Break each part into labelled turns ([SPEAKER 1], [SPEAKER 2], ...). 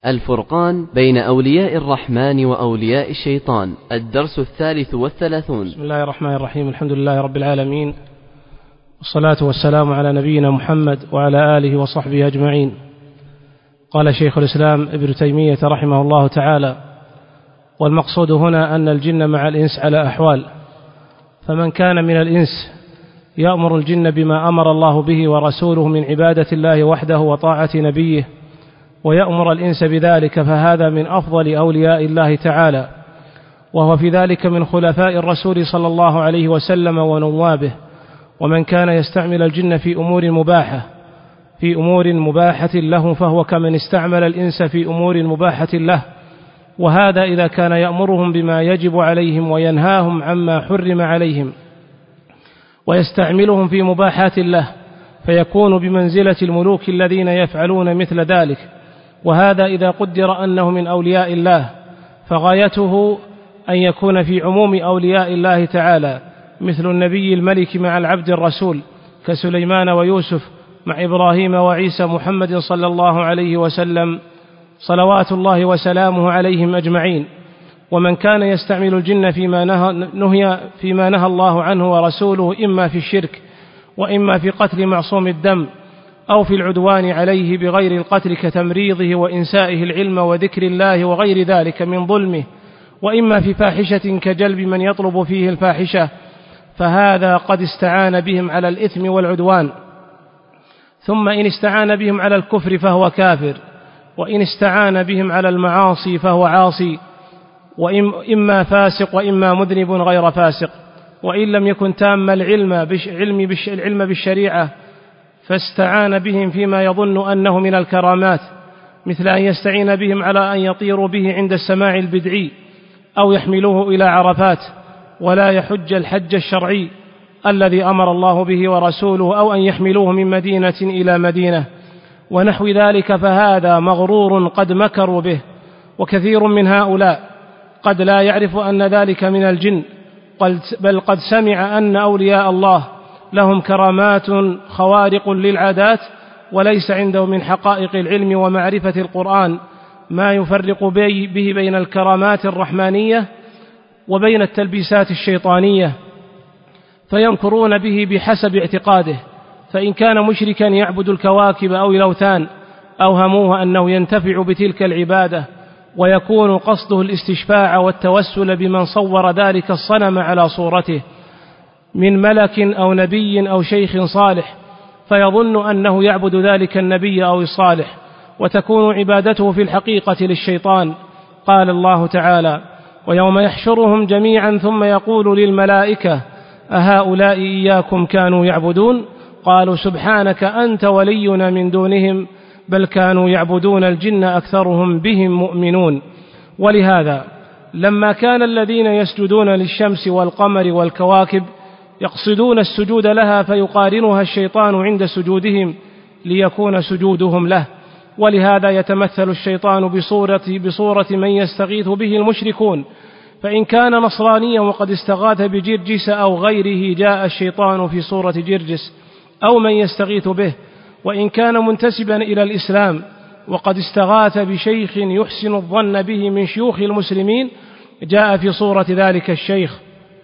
[SPEAKER 1] الفرقان بين أولياء الرحمن وأولياء الشيطان، الدرس 33.
[SPEAKER 2] بسم الله الرحمن الرحيم. الحمد لله رب العالمين، والصلاة والسلام على نبينا محمد وعلى آله وصحبه أجمعين. قال شيخ الإسلام ابن تيمية رحمه الله تعالى: والمقصود هنا أن الجن مع الإنس على أحوال، فمن كان من الإنس يأمر الجن بما أمر الله به ورسوله من عبادة الله وحده وطاعة نبيه، ويأمر الإنس بذلك، فهذا من أفضل أولياء الله تعالى، وهو في ذلك من خلفاء الرسول صلى الله عليه وسلم ونوابه. ومن كان يستعمل الجن في أمور مباحة له، فهو كمن استعمل الإنس في أمور مباحة له، وهذا إذا كان يأمرهم بما يجب عليهم وينهاهم عما حرم عليهم، ويستعملهم في مباحات الله، فيكون بمنزلة الملوك الذين يفعلون مثل ذلك. وهذا إذا قدر أنه من أولياء الله، فغايته أن يكون في عموم أولياء الله تعالى، مثل النبي الملك مع العبد الرسول كسليمان ويوسف، مع إبراهيم وعيسى محمد صلى الله عليه وسلم صلوات الله وسلامه عليهم أجمعين. ومن كان يستعمل الجن فيما نهى الله عنه ورسوله، إما في الشرك وإما في قتل معصوم الدم، أو في العدوان عليه بغير القتل كتمريضه وإنسائه العلم وذكر الله وغير ذلك من ظلمه، وإما في فاحشة كجلب من يطلب فيه الفاحشة، فهذا قد استعان بهم على الإثم والعدوان. ثم إن استعان بهم على الكفر فهو كافر، وإن استعان بهم على المعاصي فهو عاصي، وإما فاسق وإما مذنب غير فاسق. وإن لم يكن تام العلم بالشريعة، فاستعان بهم فيما يظن أنه من الكرامات، مثل أن يستعين بهم على أن يطيروا به عند السماع البدعي، أو يحملوه إلى عرفات ولا يحج الحج الشرعي الذي أمر الله به ورسوله، أو أن يحملوه من مدينة إلى مدينة ونحو ذلك، فهذا مغرور قد مكروا به. وكثير من هؤلاء قد لا يعرف أن ذلك من الجن، بل قد سمع أن أولياء الله لهم كرامات خوارق للعادات، وليس عنده من حقائق العلم ومعرفة القرآن ما يفرق به بين الكرامات الرحمانية وبين التلبيسات الشيطانية، فينكرون به بحسب اعتقاده. فإن كان مشركا يعبد الكواكب أو الأوثان، أوهموه أنه ينتفع بتلك العبادة، ويكون قصده الاستشفاع والتوسل بمن صور ذلك الصنم على صورته من ملك أو نبي أو شيخ صالح، فيظن أنه يعبد ذلك النبي أو الصالح، وتكون عبادته في الحقيقة للشيطان. قال الله تعالى: ويوم يحشرهم جميعا ثم يقول للملائكة أهؤلاء إياكم كانوا يعبدون؟ قالوا سبحانك أنت ولينا من دونهم بل كانوا يعبدون الجن أكثرهم بهم مؤمنون. ولهذا لما كان الذين يسجدون للشمس والقمر والكواكب يقصدون السجود لها، فيقارنها الشيطان عند سجودهم ليكون سجودهم له. ولهذا يتمثل الشيطان بصورة من يستغيث به المشركون، فإن كان نصرانيا وقد استغاث بجرجس أو غيره، جاء الشيطان في صورة جرجس أو من يستغيث به. وإن كان منتسبا إلى الإسلام وقد استغاث بشيخ يحسن الظن به من شيوخ المسلمين، جاء في صورة ذلك الشيخ.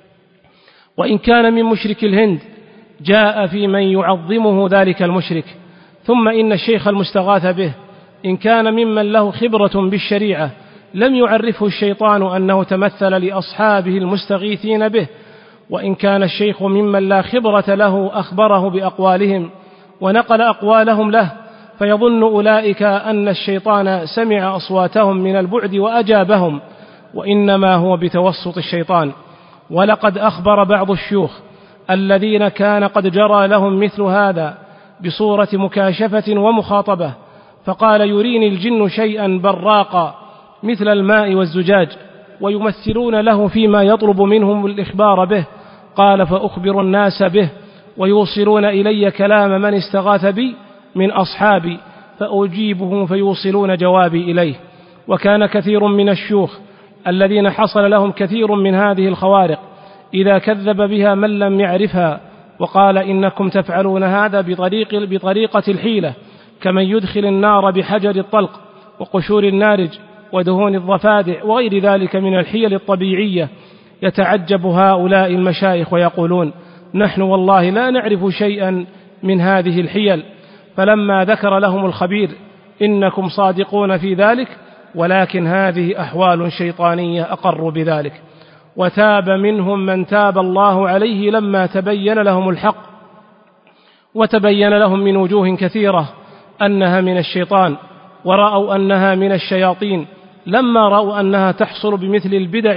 [SPEAKER 2] وإن كان من مشرك الهند، جاء في من يعظمه ذلك المشرك. ثم إن الشيخ المستغاث به إن كان ممن له خبرة بالشريعة، لم يعرفه الشيطان أنه تمثل لأصحابه المستغيثين به. وإن كان الشيخ ممن لا خبرة له، أخبره بأقوالهم ونقل أقوالهم له، فيظن أولئك أن الشيطان سمع أصواتهم من البعد وأجابهم، وإنما هو بتوسط الشيطان. ولقد أخبر بعض الشيوخ الذين كان قد جرى لهم مثل هذا بصورة مكاشفة ومخاطبة، فقال: يريني الجن شيئا براقا مثل الماء والزجاج، ويمثلون له فيما يطلب منهم الإخبار به. قال: فأخبر الناس به، ويوصلون إلي كلام من استغاث بي من أصحابي، فأجيبهم فيوصلون جوابي إليه. وكان كثير من الشيوخ الذين حصل لهم كثير من هذه الخوارق إذا كذب بها من لم يعرفها وقال: إنكم تفعلون هذا بطريقة الحيلة، كمن يدخل النار بحجر الطلق، وقشور النارج ودهون الضفادع وغير ذلك من الحيل الطبيعية، يتعجب هؤلاء المشايخ ويقولون: نحن والله لا نعرف شيئا من هذه الحيل. فلما ذكر لهم الخبير: إنكم صادقون في ذلك، ولكن هذه أحوال شيطانية، أقروا بذلك. وتاب منهم من تاب الله عليه لما تبين لهم الحق، وتبين لهم من وجوه كثيرة أنها من الشيطان، ورأوا أنها من الشياطين لما رأوا أنها تحصل بمثل البدع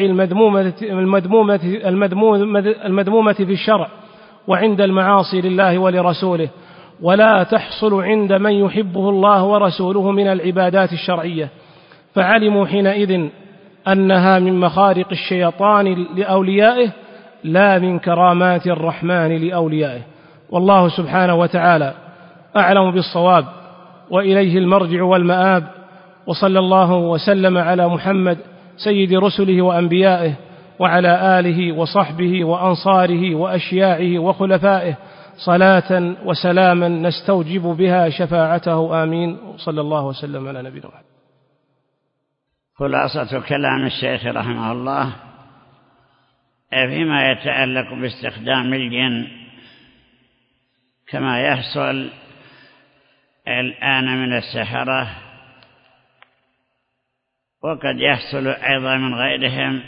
[SPEAKER 2] المذمومة في الشرع وعند المعاصي لله ولرسوله، ولا تحصل عند من يحبه الله ورسوله من العبادات الشرعية. فعلموا حينئذ أنها من مخارق الشيطان لأوليائه لا من كرامات الرحمن لأوليائه. والله سبحانه وتعالى أعلم بالصواب، وإليه المرجع والمآب. وصلى الله وسلم على محمد سيد رسله وأنبيائه، وعلى آله وصحبه وأنصاره وأشياعه وخلفائه، صلاة وسلاما نستوجب بها شفاعته، آمين. صلى الله وسلم على نبينا محمد.
[SPEAKER 3] خلاصة كلام الشيخ رحمه الله فيما يتعلق باستخدام الجن كما يحصل الآن من السحرة، وقد يحصل أيضا من غيرهم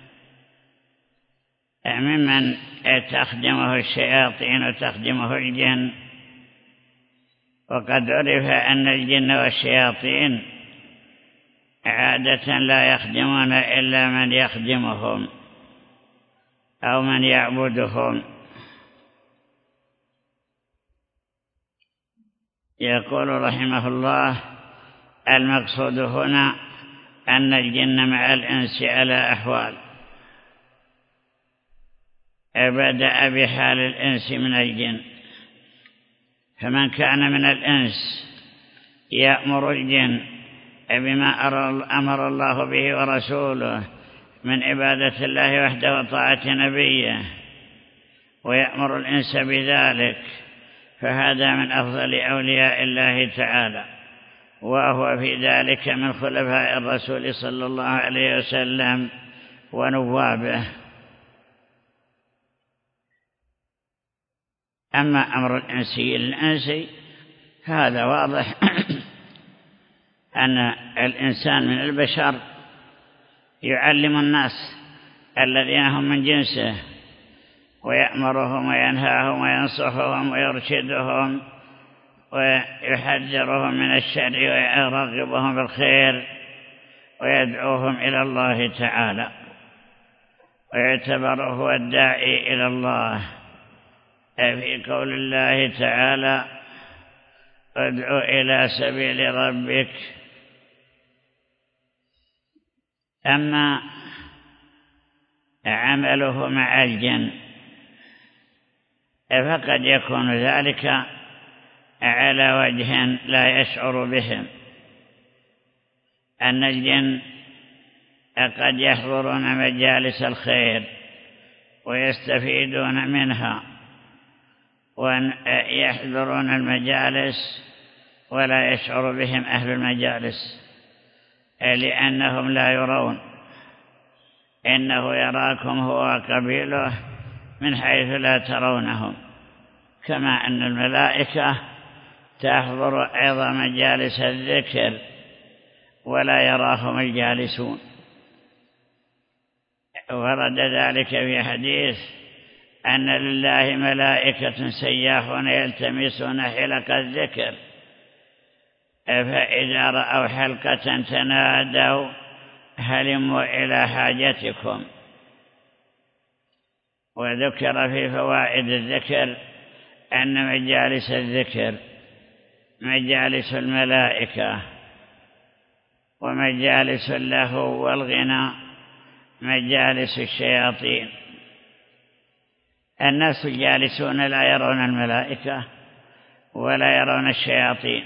[SPEAKER 3] ممن تخدمه الشياطين وتخدمه الجن. وقد عرف أن الجن والشياطين عادة لا يخدمون إلا من يخدمهم أو من يعبدهم. يقول رحمه الله: المقصود هنا أن الجن مع الإنس على أحوال، بدأ بحال الإنس من الجن، فمن كان من الإنس يأمر الجن بما أمر الله به ورسوله من عبادة الله وحده وطاعة نبيه، ويأمر الإنس بذلك، فهذا من أفضل أولياء الله تعالى، وهو في ذلك من خلفاء الرسول صلى الله عليه وسلم ونوابه. أما أمر الإنسي للإنسي هذا واضح أن الإنسان من البشر يعلم الناس الذين هم من جنسه، ويأمرهم وينهاهم وينصحهم ويرشدهم ويحذرهم من الشر ويرغبهم بالخير ويدعوهم إلى الله تعالى، ويعتبر هو الداعي إلى الله في قول الله تعالى: ادع إلى سبيل ربك. أما عمله مع الجن فقد يكون ذلك على وجه لا يشعر بهم، أن الجن قد يحضرون مجالس الخير ويستفيدون منها، ويحضرون المجالس ولا يشعر بهم أهل المجالس، لأنهم لا يرون، إنه يراكم هو وقبيله من حيث لا ترونهم، كما أن الملائكة تحضر أيضا مجالس الذكر ولا يراهم الجالسون. ورد ذلك في حديث أن لله ملائكة سياحون يلتمسون حلق الذكر، فإذا رأوا حلقة تنادوا: هلموا إلى حاجتكم. وذكر في فوائد الذكر أن مجالس الذكر مجالس الملائكة، ومجالس اللهو والغنى مجالس الشياطين. الناس الجالسون لا يرون الملائكة ولا يرون الشياطين.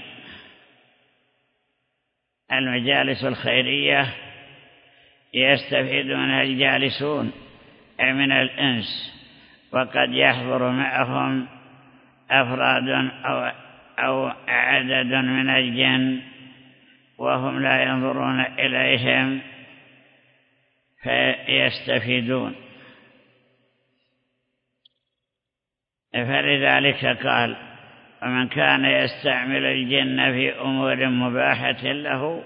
[SPEAKER 3] المجالس الخيرية يستفيدون الجالسون من الإنس، وقد يحضر معهم أفراد أو عدد من الجن، وهم لا ينظرون إليهم فيستفيدون. فلذلك قال: ومن كان يستعمل الجن في أمور مباحة له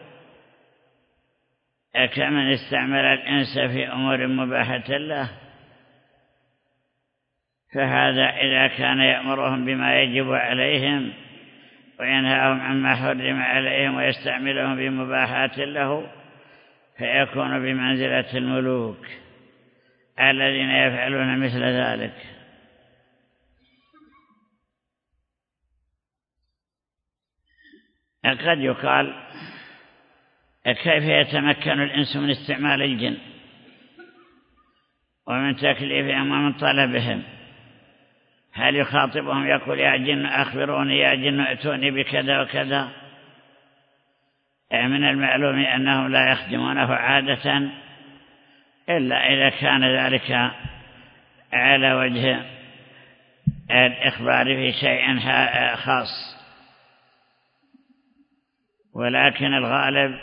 [SPEAKER 3] كمن استعمل الإنس في أمور مباحة له، فهذا إذا كان يأمرهم بما يجب عليهم وينهاهم عما حرم عليهم ويستعملهم بمباحات له فيكون بمنزلة الملوك الذين يفعلون مثل ذلك. قد يقال: كيف يتمكن الإنس من استعمال الجن ومن تكليفهم ومن طلبهم؟ هل يخاطبهم يقول: يا جن أخبروني، يا جن ائتوني بكذا وكذا؟ من المعلوم أنهم لا يخدمونه عادة إلا إذا كان ذلك على وجه الإخبار في شيء خاص، ولكن الغالب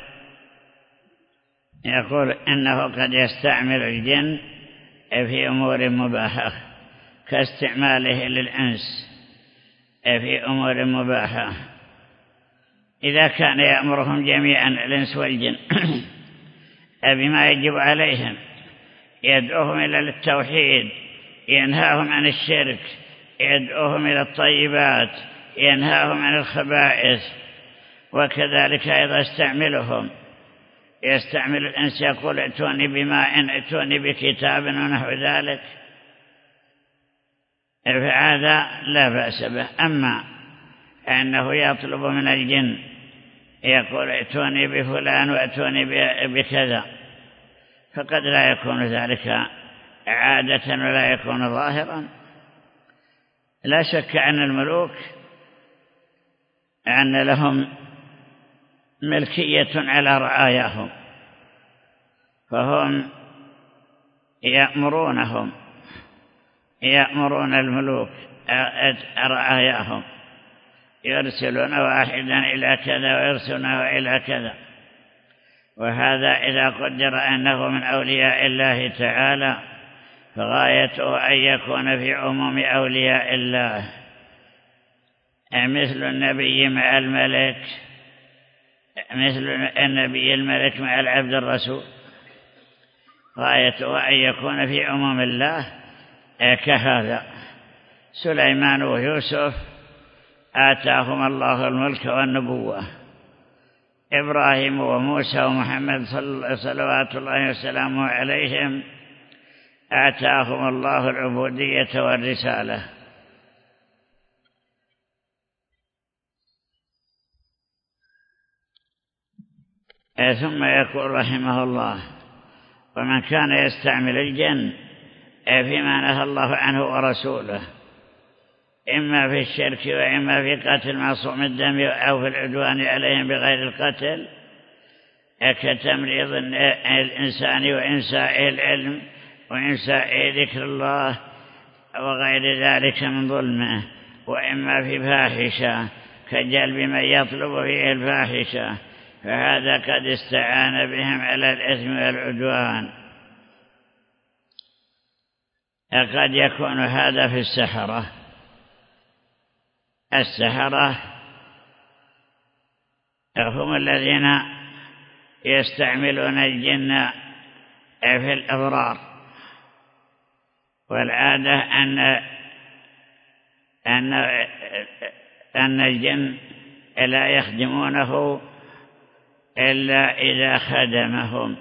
[SPEAKER 3] يقول إنه قد يستعمل الجن في أمور مباحة كاستعماله للإنس في أمور مباحة. إذا كان يأمرهم جميعا الإنس والجن بما يجب عليهم، يدعوهم إلى التوحيد، ينهاهم عن الشرك، يدعوهم إلى الطيبات، ينهاهم عن الخبائث، وكذلك أيضا يستعمل الإنس يقول: ائتوني بماء، ائتوني بكتاب ونحو ذلك، فهذا لا بأس به. أما أنه يطلب من الجن يقول: ائتوني بفلان وائتوني بكذا، فقد لا يكون ذلك عادة ولا يكون ظاهرا. لا شك أن الملوك أن لهم ملكية على رعاياهم، فهم يأمرون الملوك رعاياهم، يرسلون واحدا إلى كذا ويرسلونه إلى كذا. وهذا إذا قدر أنه من أولياء الله تعالى فغايته أن يكون في عموم أولياء الله، مثل النبي مع الملك، مثل النبي الملك مع العبد الرسول، غايته أن يكون في عموم الله كهذا. سليمان ويوسف آتاهم الله الملك والنبوة، إبراهيم وموسى ومحمد صلوات الله وسلامه عليهم آتاهم الله العبودية والرسالة. ثم يقول رحمه الله: ومن كان يستعمل الجن فيما نهى الله عنه ورسوله، إما في الشرك وإما في قتل معصوم الدم أو في العدوان عليهم بغير القتل، كتمريض الإنسان وإنسائه العلم وإنسائه ذكر الله وغير ذلك من ظلمه، وإما في فاحشة كجلب من يطلب فيه الفاحشة، فهذا قد استعان بهم على الإثم والعدوان. قد يكون هذا في السحرة هم الذين يستعملون الجن في الأضرار، والعادة أن الجن لا يخدمونه إلا إذا خدمهم،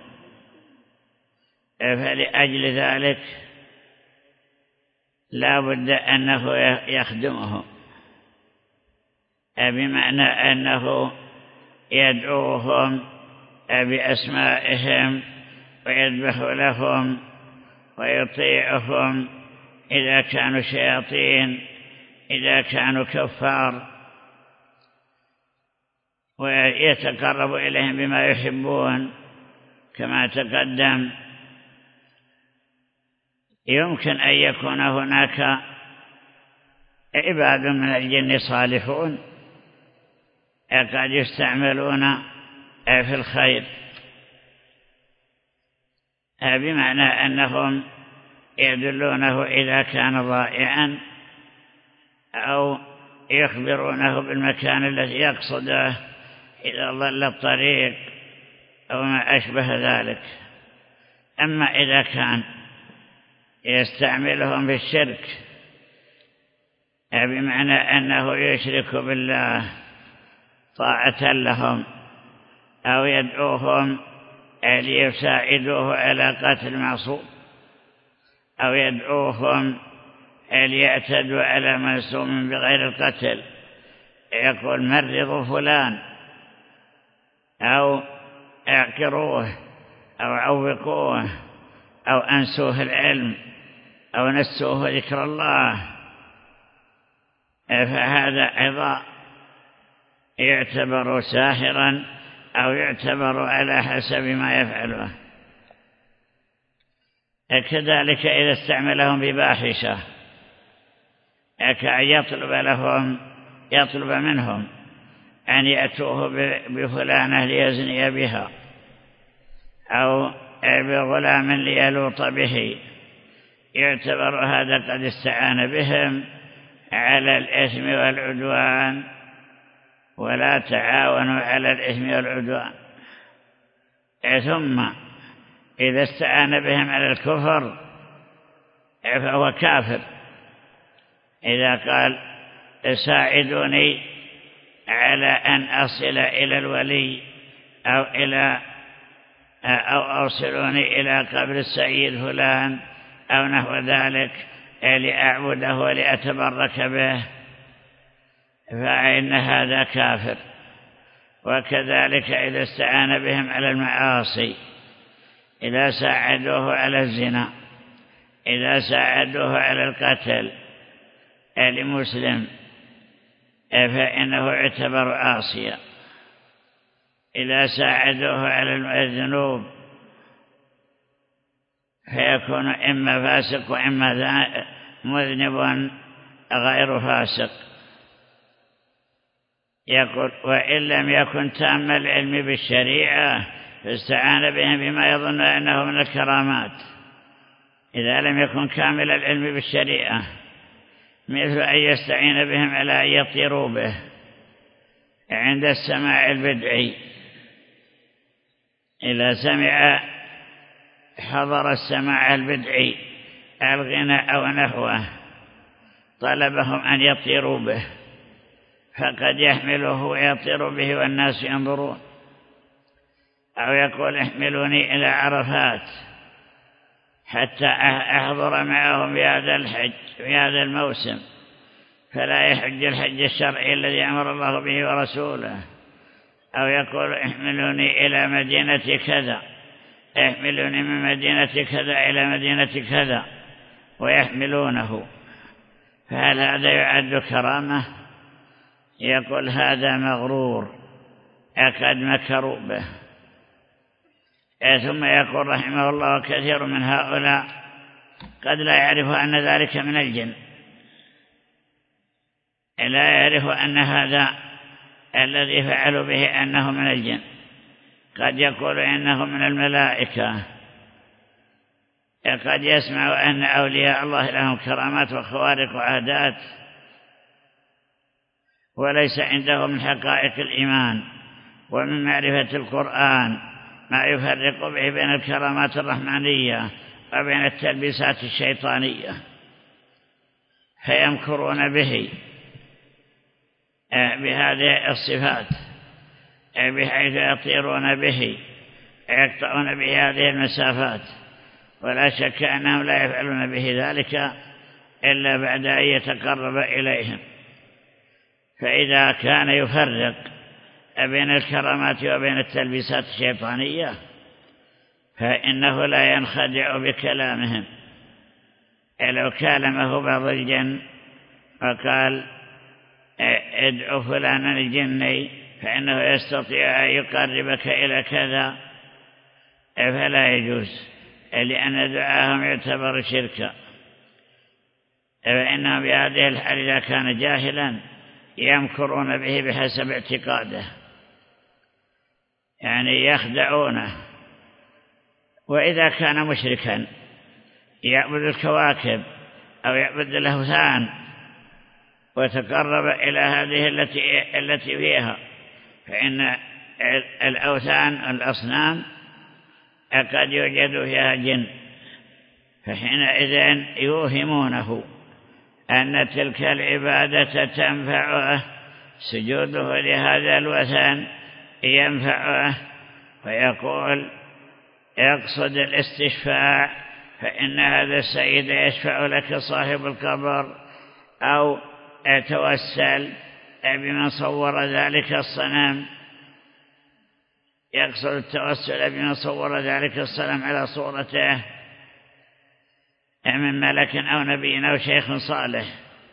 [SPEAKER 3] فلأجل ذلك لا بد أنه يخدمهم، بمعنى أنه يدعوهم بأسمائهم ويذبح لهم ويطيعهم إذا كانوا شياطين، إذا كانوا كفار، ويتقرب إليهم بما يحبون كما تقدم. يمكن أن يكون هناك عباد من الجن صالحون قد يستعملون في الخير، بمعنى أنهم يدلونه إذا كان ضائعا أو يخبرونه بالمكان الذي يقصده إذا ضل الطريق أو ما أشبه ذلك. أما إذا كان يستعملهم في الشرك، بمعنى أنه يشرك بالله طاعة لهم أو يدعوهم ليساعدوه على قتل معصوم أو يدعوهم ليعتدوا على معصوم بغير القتل، يقول مرضوا فلان أو اعكروه أو عوقوه أو أنسوه العلم أو نسوه ذكر الله، فهذا أيضا يعتبر ساحرا أو يعتبر على حسب ما يفعله. كذلك إذا استعملهم بفاحشة كأن يطلب منهم أن يأتوه بفلانة ليزني بها أو بغلام ليلوط به، يعتبر هذا قد استعان بهم على الإثم والعدوان، ولا تعاونوا على الإثم والعدوان. ثم إذا استعان بهم على الكفر فهو كافر. إذا قال ساعدوني على أن أصل إلى الولي أو أوصلوني إلى قبر السيد فلان أو نحو ذلك لأعبده ولأتبرك به، فإن هذا كافر. وكذلك إذا استعان بهم على المعاصي، إذا ساعدوه على الزنا، إذا ساعدوه على القتل لمسلم، فإنه يعتبر عاصيا. إذا ساعدوه على الذنوب فيكون إما فاسق وإما مذنب غير فاسق. يقول وإن لم يكن تام العلم بالشريعة فاستعان بهم بما يظن أنه من الكرامات. إذا لم يكن كامل العلم بالشريعة، مثل أن يستعين بهم على أن يطيروا به عند السماع البدعي، إذا حضر السماع البدعي الغناء أو نحوه طلبهم أن يطيروا به، فقد يحمله ويطير به والناس ينظرون. أو يقول احملوني إلى عرفات حتى أحضر معهم في هذا الموسم، فلا يحج الحج الشرعي الذي أمر الله به ورسوله. أو يقول احملوني إلى مدينة كذا، احملوني من مدينة كذا إلى مدينة كذا، ويحملونه. فهل هذا يعد كرامة؟ يقول هذا مغرور قد مكروا به. ثم يقول رحمه الله كثير من هؤلاء قد لا يعرف أن ذلك من الجن، لا يعرف أن هذا الذي فعلوا به أنه من الجن، قد يقول إنه من الملائكة، قد يسمع أن أولياء الله لهم كرامات وخوارق وعادات، وليس عندهم من حقائق الإيمان ومن معرفة القرآن ما يفرق به بين الكرامات الرحمانية وبين التلبيسات الشيطانية، فيمكرون به بهذه الصفات بحيث يطيرون به يقطعون به هذه المسافات، ولا شك أنهم لا يفعلون به ذلك إلا بعد أن يتقرب إليهم. فإذا كان يفرق بين الكرامات وبين التلبيسات الشيطانية فإنه لا ينخدع بكلامهم. لو كلمه بعض الجن وقال ادعو فلانا الجني فإنه يستطيع أن يقربك إلى كذا، فلا يجوز، لأن دعاهم يعتبر شركا. فإنه بهذه الحال إذا كان جاهلا يمكرون به بحسب اعتقاده. يعني يخدعونه. وإذا كان مشركا يعبد الكواكب أو يعبد الأوثان وتقرب إلى هذه التي فيها، فإن الأوثان الأصنام قد يوجد فيها جن، فحينئذ يوهمونه أن تلك العبادة تنفعه، سجوده لهذا الوثن ينفعه، فيقول يقصد الاستشفاع، فإن هذا السيد يشفع لك صاحب القبر، أو يتوسل بمن صور ذلك الصنم، يقصد التوسل بمن صور ذلك الصنم على صورته من ملك أو نبي أو شيخ صالح،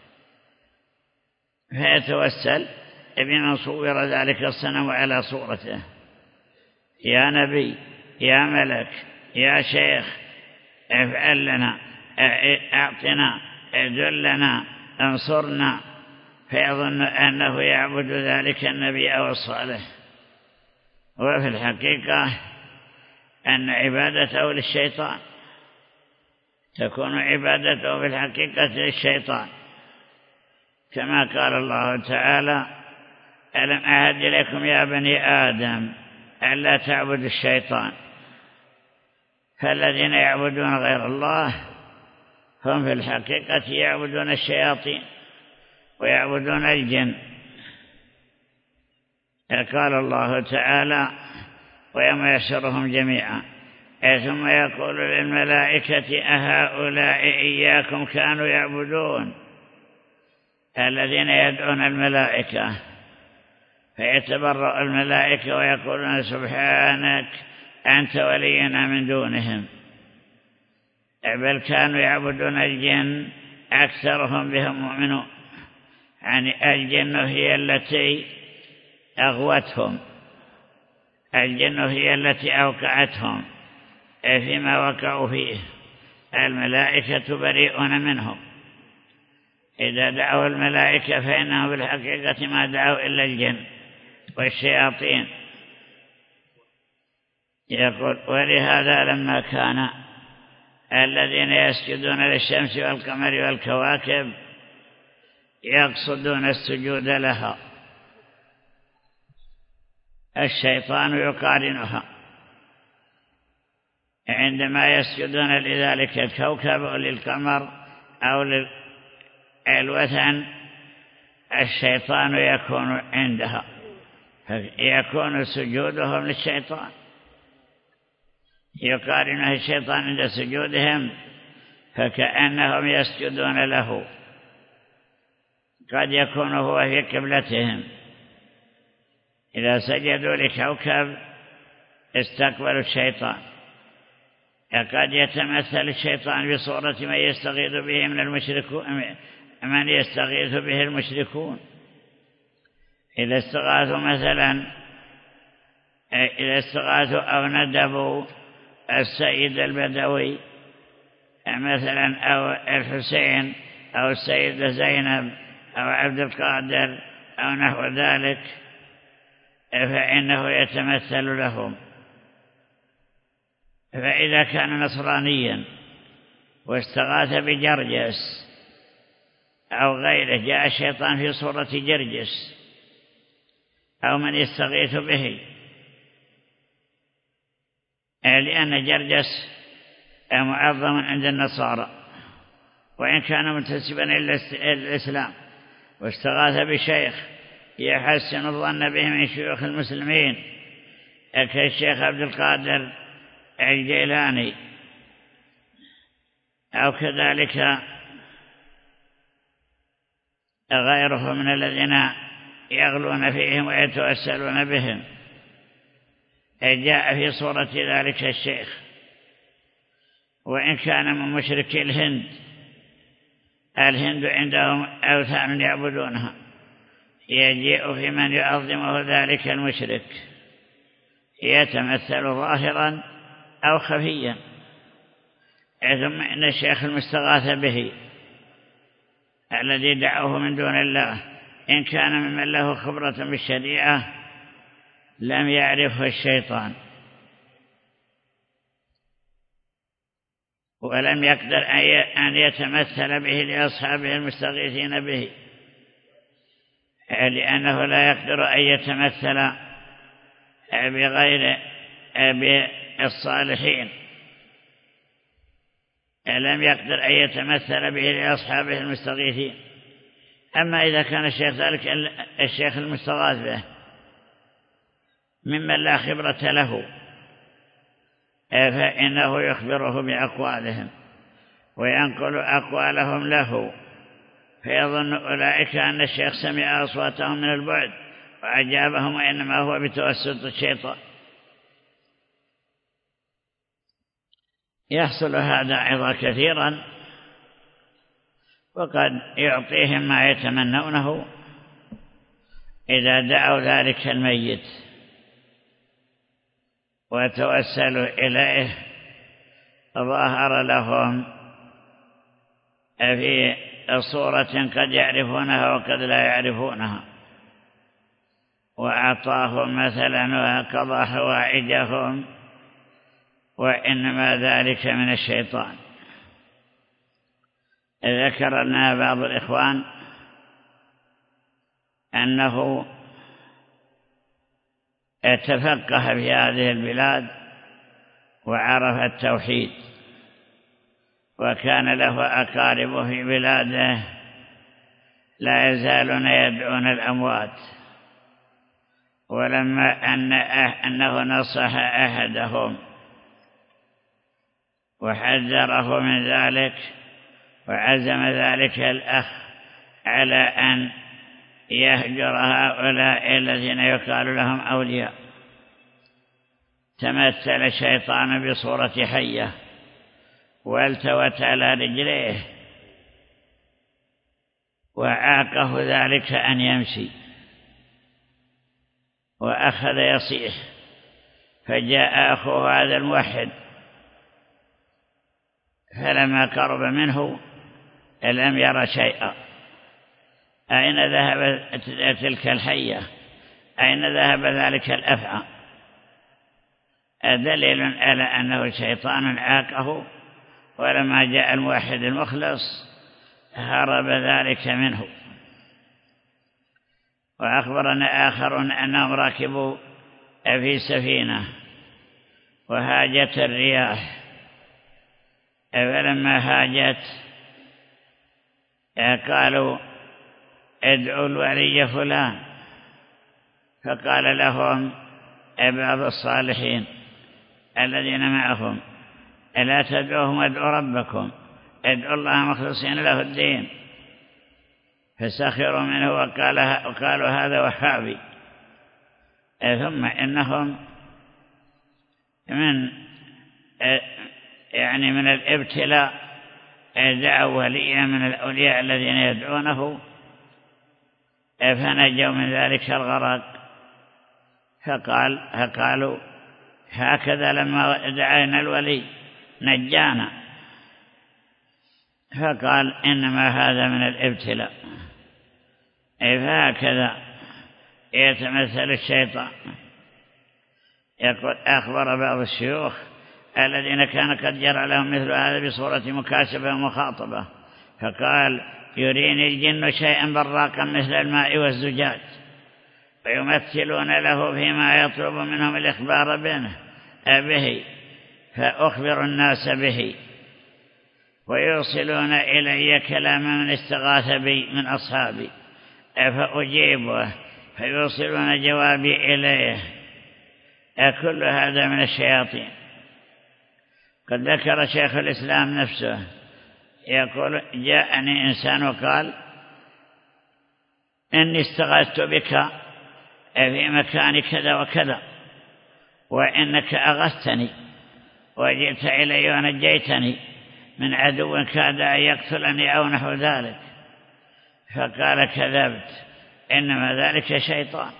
[SPEAKER 3] فيتوسل بمن صور ذلك الصنم على صورته: يا نبي، يا ملك، يا شيخ، افعل لنا، اعطنا، ادلنا، انصرنا، فيظن أنه يعبد ذلك النبي أو الصالح. وفي الحقيقة أن عبادته للشيطان، تكون عبادته في الحقيقة للشيطان، كما قال الله تعالى: ألم أعهد إليكم يا بني آدم ألا تعبدوا الشيطان. فالذين يعبدون غير الله هم في الحقيقة يعبدون الشياطين ويعبدون الجن. قال الله تعالى: ويوم يحشرهم جميعا ثم يقول للملائكة أهؤلاء إياكم كانوا يعبدون. الذين يدعون الملائكة فيتبرأ الملائكة ويقولون: سبحانك أنت ولينا من دونهم. بل كانوا يعبدون الجن، أكثرهم بهم مؤمنون. يعني الجن هي التي أغوتهم، الجن هي التي أوقعتهم فيما وقعوا فيه. الملائكة بريئون منهم. إذا دعوا الملائكة فإنهم بالحقيقة ما دعوا إلا الجن والشياطين. يقول: ولهذا لما كان الذين يسجدون للشمس والقمر والكواكب يقصدون السجود لها، الشيطان يقارنها عندما يسجدون لذلك الكوكب أو للقمر أو للوثن، الشيطان يكون عندها، يكون سجودهم للشيطان، يقارنه الشيطان عند سجودهم فكأنهم يسجدون له. قد يكون هو في قبلتهم، إذا سجدوا لكوكب استقبلوا الشيطان. قد يتمثل الشيطان بصورة من يستغيث به المشركون، إذا استغاثوا مثلا، إذا استغاثوا أو ندبوا السيد البدوي مثلا، أو الحسين، أو السيدة زينب، أو عبد القادر، أو نحو ذلك، فإنه يتمثل لهم. فإذا كان نصرانيا واستغاث بجرجس أو غيره، جاء الشيطان في صورة جرجس أو من يستغيث به، لأن جرجس معظم عند النصارى وإن كان منتسبا إلى الإسلام، واستغاث بشيخ يحسن الظن به من شيوخ المسلمين كالشيخ عبد القادر الجيلاني، أو كذلك غيره من الذين يغلون فيهم ويتوسلون بهم، جاء في صورة ذلك الشيخ. وإن كان من مشركي الهند عندهم أوثان يعبدونها، يجيء في من يعظمه ذلك المشرك، يتمثل ظاهرا أو خفيا. ثم إن الشيخ المستغاث به الذي دعوه من دون الله، إن كان ممن له خبرة بالشريعة لم يعرفه الشيطان ولم يقدر أن يتمثل به لأصحابه المستغيثين به، لأنه لا يقدر أن يتمثل بغير بالصالحين، لم يقدر أن يتمثل به لأصحابه المستغيثين. أما إذا كان الشيخ ذلك الشيخ المستغاث به ممن لا خبرة له، فإنه يخبره بأقوالهم وينقل أقوالهم له، فيظن أولئك أن الشيخ سمع أصواتهم من البعد وأجابهم، وإنما هو بتوسط الشيطان. يحصل هذا أيضا كثيرا، وقد يعطيهم ما يتمنونه إذا دعوا ذلك الميت وتوسلوا إليه، ظهر لهم في صورة قد يعرفونها وقد لا يعرفونها، وأعطاهم مثلا وقضى حوائجهم، وإنما ذلك من الشيطان. ذكر لنا بعض الإخوان أنه تفقه في هذه البلاد وعرف التوحيد، وكان له أقارب في بلاده لا يزالون يدعون الأموات، ولما أنه نصح أحدهم وحذره من ذلك وعزم ذلك الأخ على أن يهجر هؤلاء الذين يقال لهم أولياء، تمثل الشيطان بصورة حية والتوت على رجليه وعاقه ذلك أن يمشي، وأخذ يصيح، فجاء أخوه هذا الموحد، فلما قرب منه لم يرى شيئا. أين ذهب تلك الحية؟ أين ذهب ذلك الأفعى؟ دليل على أنه شيطان عاقه، ولما جاء الموحد المخلص هرب ذلك منه. وأخبرنا آخرون أنهم ركبوا في سفينة وهاجت الرياح، فلما هاجت قالوا ادعوا الولي فلان، فقال لهم بعض الصالحين الذين معهم ألا تدعوهم وادعوا ربكم، ادعوا الله مخلصين له الدين، فسخروا منه وقالوا هذا وهابي. ثم إنهم من الابتلاء دعوا وليا من الأولياء الذين يدعونه، فنجوا من ذلك الغرق. فقالوا هكذا لما دعينا الولي نجانا، فقال إنما هذا من الابتلاء. فهكذا يتمثل الشيطان. يقول أخبر بعض الشيوخ الذين كان قد جرى لهم مثل هذا بصورة مكاشفة ومخاطبة، فقال يريني الجن شيئا براقا مثل الماء والزجاج، ويمثلون له فيما يطلب منهم الإخبار به، فأخبر الناس به، ويوصلون إلي كلام من استغاث بي من أصحابي فأجيبه، فيوصلون جوابي إليه. كل هذا من الشياطين. قد ذكر شيخ الإسلام نفسه يقول جاءني إنسان وقال إني استغاثت بك في مكان كذا وكذا، وإنك أغثتني وجئت إلي ونجيتني من عدو كاد أن يقتلني أو نحو ذلك. فقال كذبت، إنما ذلك شيطان.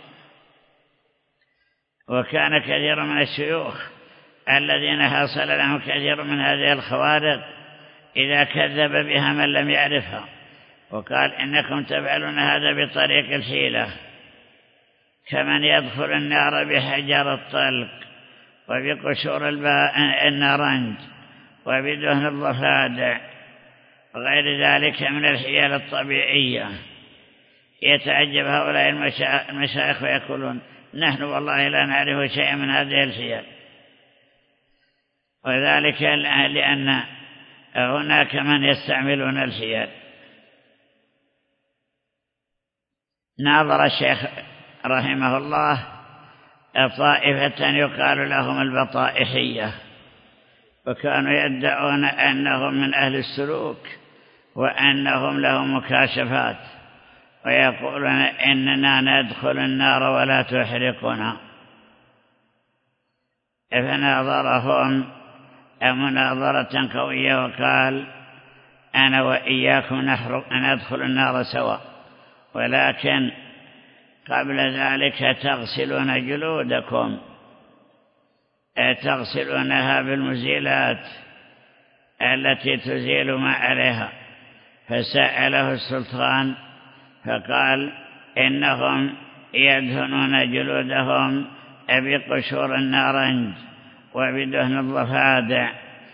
[SPEAKER 3] وكان كثير من الشيوخ الذين حصل لهم كثير من هذه الخوارق إذا كذب بها من لم يعرفها وقال إنكم تفعلون هذا بطريق الحيلة، كمن يدخل النار بحجر الطلق وبقشور النارنج وبدهن الضفادع وغير ذلك من الحيل الطبيعية. يتعجب هؤلاء المشايخ ويقولون نحن والله لا نعرف شيئا من هذه الحيل، وذلك لأن هناك من يستعملون الحيل. ناظر الشيخ رحمه الله طائفة يقال لهم البطائحية، وكانوا يدعون أنهم من أهل السلوك وأنهم لهم مكاشفات، ويقولون إننا ندخل النار ولا تحرقنا. فناظرهم مناظرة قوية وقال أنا وإياكم ندخل النار سواء، ولكن قبل ذلك تغسلون جلودكم، تغسلونها بالمزيلات التي تزيل ما عليها. فسأله السلطان فقال إنهم يدهنون جلودهم بقشور النارنج وبدهن الضفادع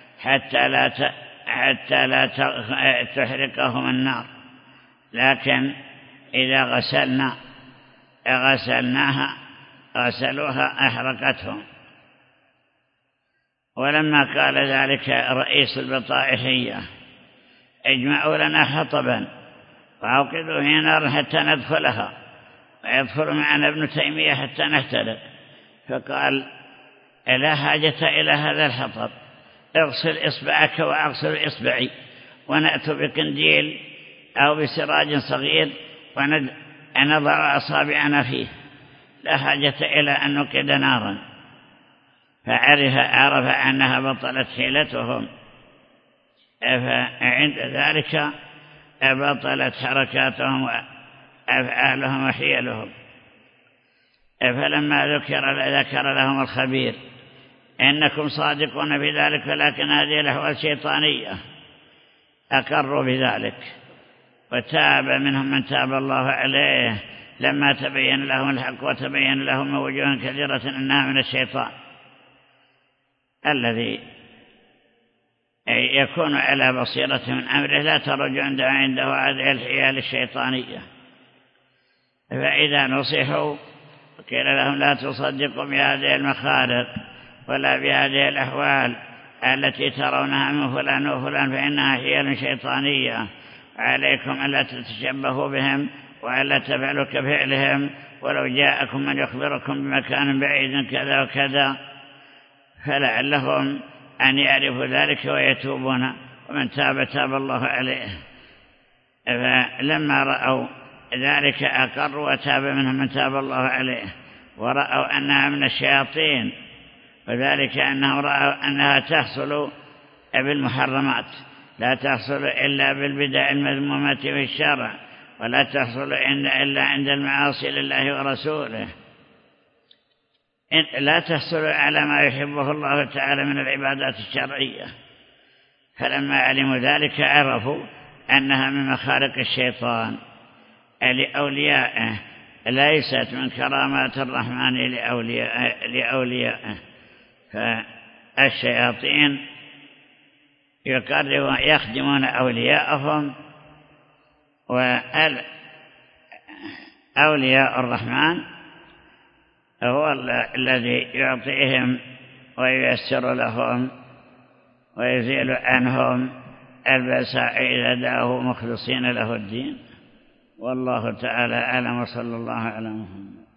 [SPEAKER 3] حتى لا تحرقهم النار، لكن إذا غسلوها أحرقتهم. ولما قال ذلك رئيس البطائحية اجمعوا لنا حطبا وأوقدوا هنا نار حتى ندخلها، ويدخل معنا ابن تيمية حتى نهتدئ. فقال لا حاجة إلى هذا الحطب، اغسل إصبعك وأغسل إصبعي ونأتي بقنديل أو بسراج صغير ونضع أصابعنا فيه، لا حاجة إلى أن نوقد نارا. فعرف أنها بطلت حيلتهم، فعند ذلك بطلت حركاتهم وأفعالهم وحيلهم. فلما ذكر لهم الخبير إنكم صادقون في ذلك ولكن هذه الأحوال شيطانية، أقروا بذلك، وتاب منهم من تاب الله عليه لما تبين لهم الحق وتبين لهم من وجوه كثيرة أنها من الشيطان الذي يكون على بصيرة من أمره، لا ترجع عنده هذه الحيل الشيطانية. فإذا نصحوا قيل لهم لا تصدقوا بهذه المخارق ولا بهذه الأحوال التي ترونها من فلان وفلان، فإنها حيل شيطانية، عليكم ألا تتشبهوا بهم وألا تفعلوا كفعلهم، ولو جاءكم من يخبركم بمكان بعيد كذا وكذا فلعلهم أن يعرفوا ذلك ويتوبون، ومن تاب تاب الله عليه. فلما رأوا ذلك أقروا وتاب منهم من تاب الله عليه، ورأوا أنها من الشياطين، وذلك أنهم رأوا أنها تحصل بالمحرمات، لا تحصل إلا بالبدع المذمومة في الشرع، ولا تحصل إلا عند المعاصي لله ورسوله، لا تحصل على ما يحبه الله تعالى من العبادات الشرعية. فلما علموا ذلك عرفوا أنها من مخارق الشيطان لأوليائه، ليست من كرامات الرحمن لأوليائه. فالشياطين يخدمون أولياءهم، وأولياء الرحمن هو الذي يعطيهم وييسر لهم ويزيل عنهم البأساء إذا دعوا مخلصين له الدين. والله تعالى أعلم، وصلى الله على محمد.